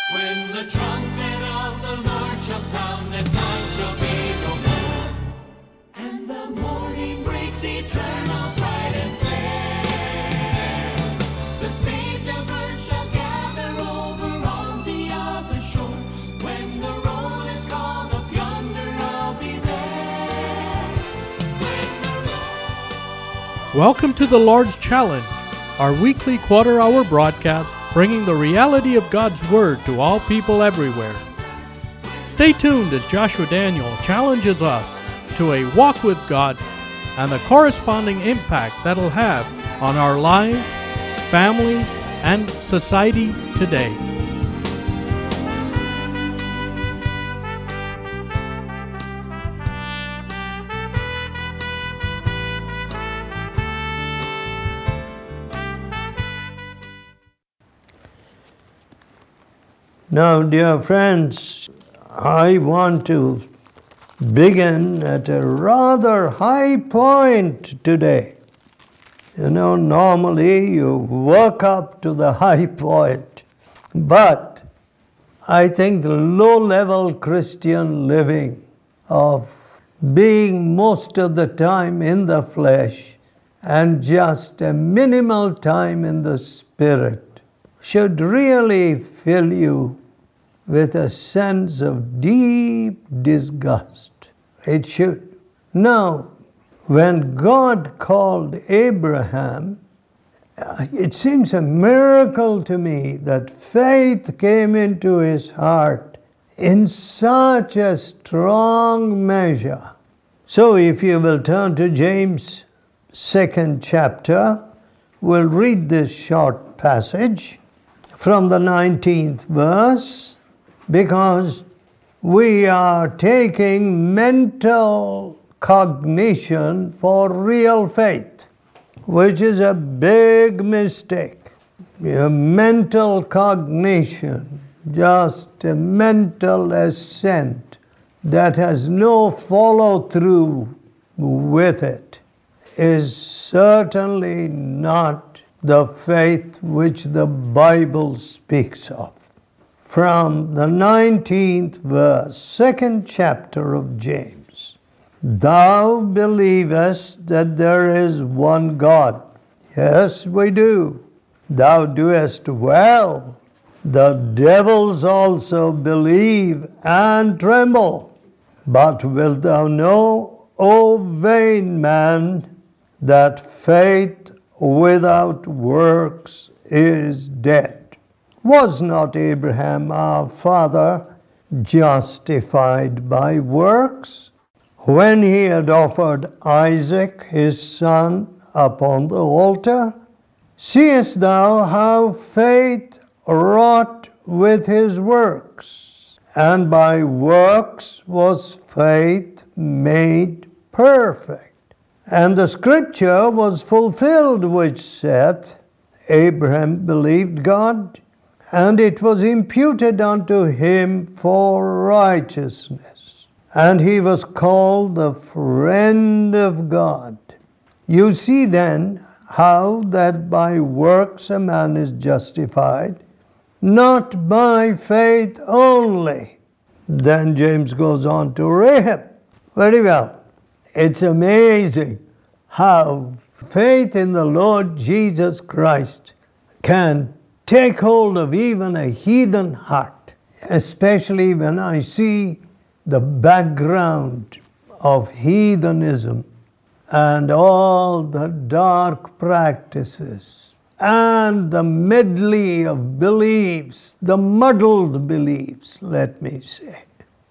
When the trumpet of the Lord shall sound, and time shall be no more, and the morning breaks eternal, bright and fair, the saved of earth shall gather over on the other shore. When the roll is called up yonder, I'll be there. Welcome to the Lord's Challenge, our weekly quarter-hour broadcast bringing the reality of God's Word to all people everywhere. Stay tuned as Joshua Daniel challenges us to a walk with God and the corresponding impact that'll have on our lives, families, and society today. Now, dear friends, I want to begin at a rather high point today. You know, normally you work up to the high point, but I think the low-level Christian living of being most of the time in the flesh and just a minimal time in the spirit should really fill you with a sense of deep disgust. It should. Now, when God called Abraham, it seems a miracle to me that faith came into his heart in such a strong measure. So if you will turn to James' 2nd chapter, we'll read this short passage from the 19th verse, because we are taking mental cognition for real faith, which is a big mistake. Mental cognition, just a mental assent that has no follow-through with it, is certainly not the faith which the Bible speaks of. From the 19th verse, 2nd chapter of James. Thou believest that there is one God. Yes, we do. Thou doest well. The devils also believe and tremble. But wilt thou know, O vain man, that faith without works is dead? Was not Abraham our father justified by works when he had offered Isaac his son upon the altar? Seest thou how faith wrought with his works, and by works was faith made perfect? And the scripture was fulfilled which saith, Abraham believed God, and it was imputed unto him for righteousness. And he was called the friend of God. You see then how that by works a man is justified, not by faith only. Then James goes on to Rahab. Very well. It's amazing how faith in the Lord Jesus Christ can take hold of even a heathen heart, especially when I see the background of heathenism and all the dark practices and the medley of beliefs, the muddled beliefs, let me say.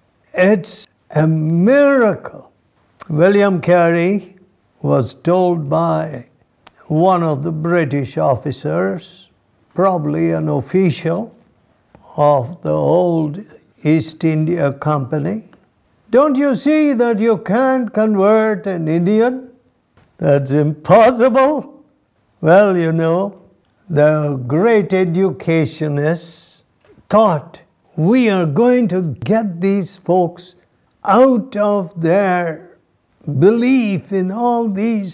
It's a miracle. William Carey was told by one of the British officers, probably an official of the old East India Company, don't you see that you can't convert an Indian? That's impossible. Well, you know, the great educationists thought we are going to get these folks out of their belief in all these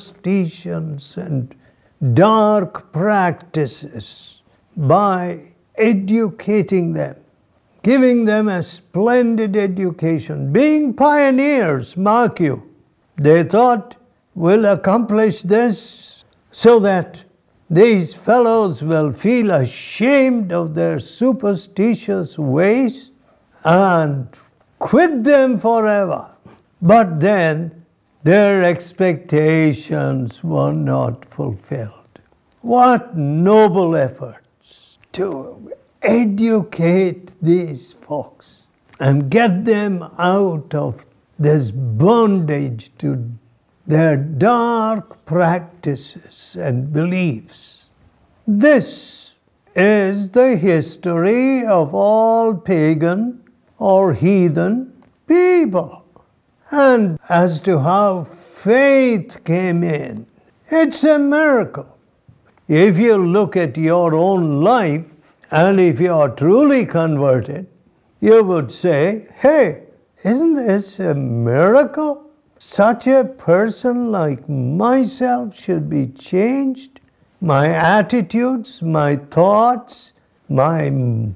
superstitions and dark practices by educating them, giving them a splendid education, being pioneers, mark you. They thought, we'll accomplish this so that these fellows will feel ashamed of their superstitious ways and quit them forever. But then their expectations were not fulfilled. What noble efforts to educate these folks and get them out of this bondage to their dark practices and beliefs. This is the history of all pagan or heathen people. And as to how faith came in, it's a miracle. If you look at your own life, and if you are truly converted, you would say, hey, isn't this a miracle? Such a person like myself should be changed. My attitudes, my thoughts, my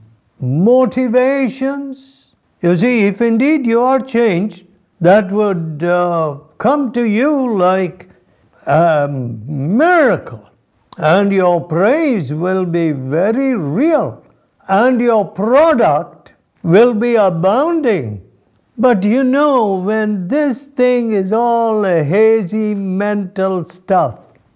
motivations. You see, if indeed you are changed, that would come to you like a miracle. And your praise will be very real. And your product will be abounding. But you know, when this thing is all a hazy mental stuff,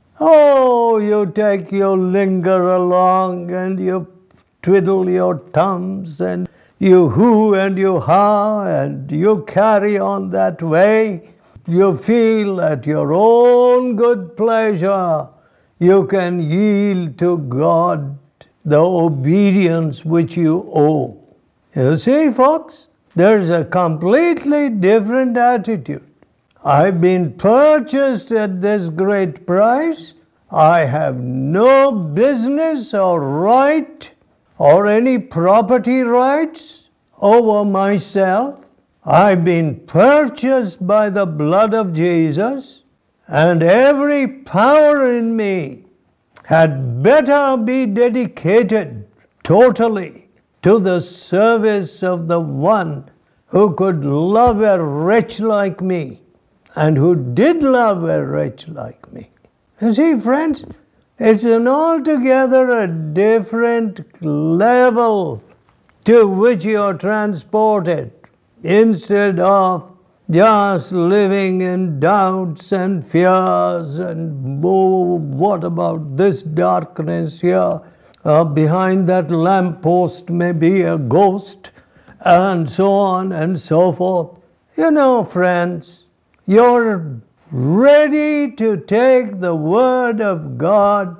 oh, you linger along and you twiddle your thumbs and you hoo and you ha and you carry on that way. You feel at your own good pleasure you can yield to God the obedience which you owe. You see, folks, there's a completely different attitude. I've been purchased at this great price. I have no business or right or any property rights over myself. I've been purchased by the blood of Jesus, and every power in me had better be dedicated totally to the service of the one who could love a wretch like me and who did love a wretch like me. You see, friends, it's an altogether a different level to which you are transported instead of just living in doubts and fears and, oh, what about this darkness here? Behind that lamppost may be a ghost, and so on and so forth. You know, friends, you're ready to take the Word of God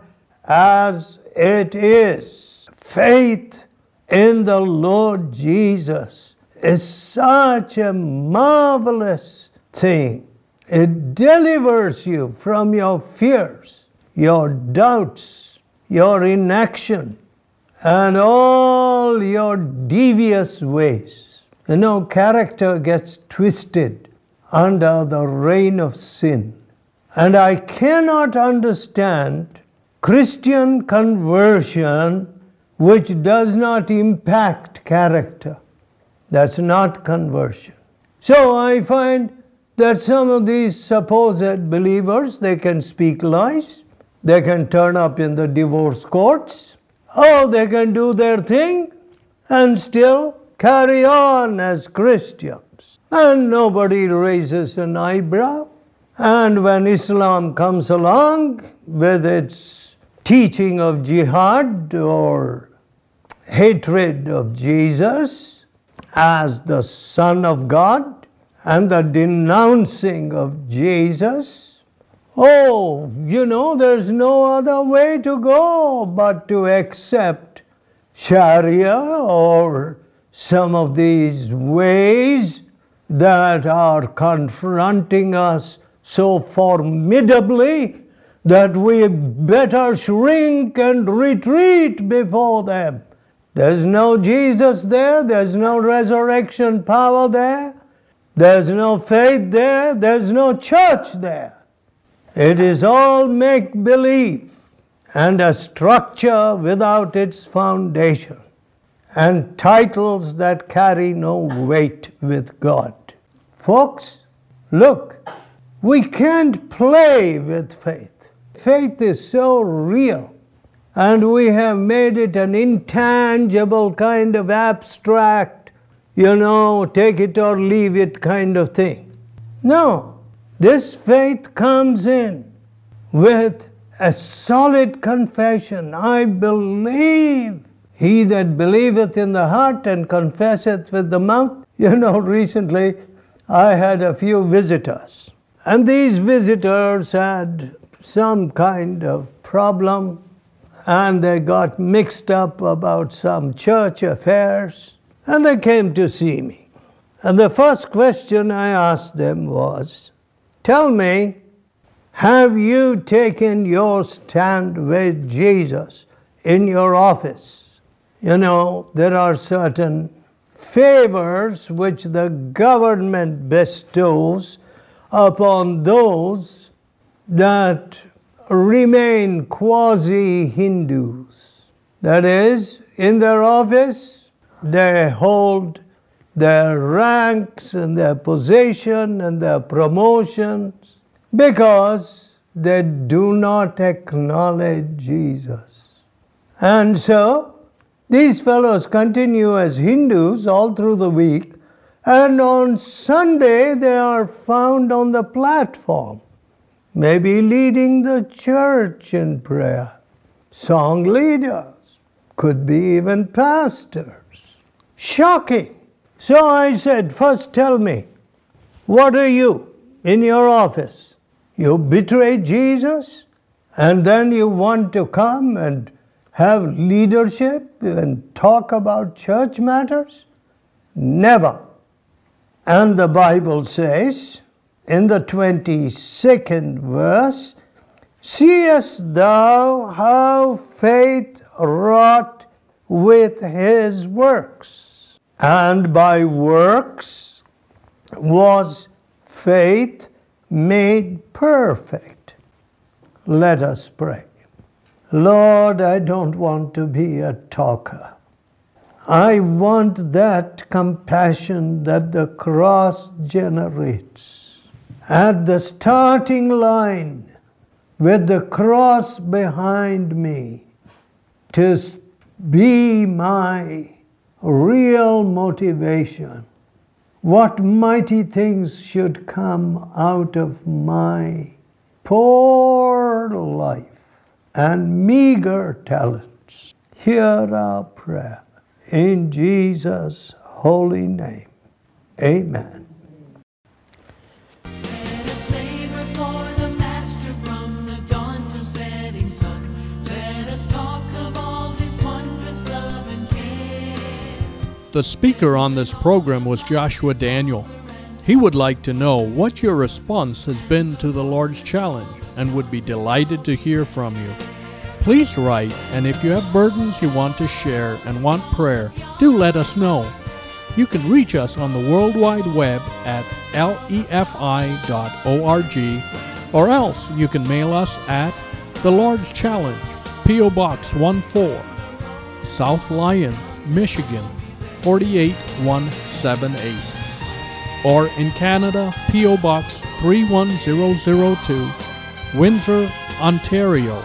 as it is. Faith in the Lord Jesus is such a marvelous thing. It delivers you from your fears, your doubts, your inaction, and all your devious ways. You know, character gets twisted under the reign of sin. And I cannot understand Christian conversion which does not impact character. That's not conversion. So I find that some of these supposed believers, they can speak lies, they can turn up in the divorce courts, they can do their thing and still carry on as Christians. And nobody raises an eyebrow. And when Islam comes along with its teaching of jihad or hatred of Jesus as the Son of God and the denouncing of Jesus, there's no other way to go but to accept Sharia or some of these ways that are confronting us so formidably that we better shrink and retreat before them. There's no Jesus there, there's no resurrection power there, there's no faith there, there's no church there. It is all make-believe and a structure without its foundation. and titles that carry no weight with God. Folks, look, we can't play with faith. Faith is so real, and we have made it an intangible kind of abstract, take it or leave it kind of thing. No, this faith comes in with a solid confession. I believe. He that believeth in the heart and confesseth with the mouth. Recently I had a few visitors. And these visitors had some kind of problem, and they got mixed up about some church affairs, and they came to see me. And the first question I asked them was, tell me, have you taken your stand with Jesus in your office? There are certain favors which the government bestows upon those that remain quasi-Hindus. That is, in their office, they hold their ranks and their position and their promotions because they do not acknowledge Jesus. And so, these fellows continue as Hindus all through the week, and on Sunday they are found on the platform, maybe leading the church in prayer. Song leaders, could be even pastors. Shocking. So I said, first tell me, what are you in your office? You betrayed Jesus, and then you want to come and have leadership and talk about church matters? Never. And the Bible says, in the 22nd verse, seest thou how faith wrought with his works? And by works was faith made perfect. Let us pray. Lord, I don't want to be a talker. I want that compassion that the cross generates. At the starting line, with the cross behind me, to be my real motivation. What mighty things should come out of my poor life and meager talents. Hear our prayer. In Jesus' holy name. Amen. Let us labor for the Master from the dawn till setting sun. Let us talk of all his wondrous love and care. The speaker on this program was Joshua Daniel. He would like to know what your response has been to the Lord's Challenge and would be delighted to hear from you. Please write, and if you have burdens you want to share and want prayer, do let us know. You can reach us on the World Wide Web at lefi.org, or else you can mail us at The Lord's Challenge, P.O. Box 14, South Lyon, Michigan 48178. Or in Canada, P.O. Box 31002, Windsor, Ontario,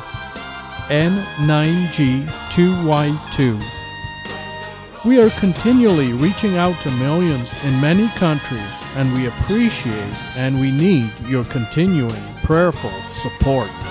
N9G2Y2. We are continually reaching out to millions in many countries, and we appreciate and we need your continuing prayerful support.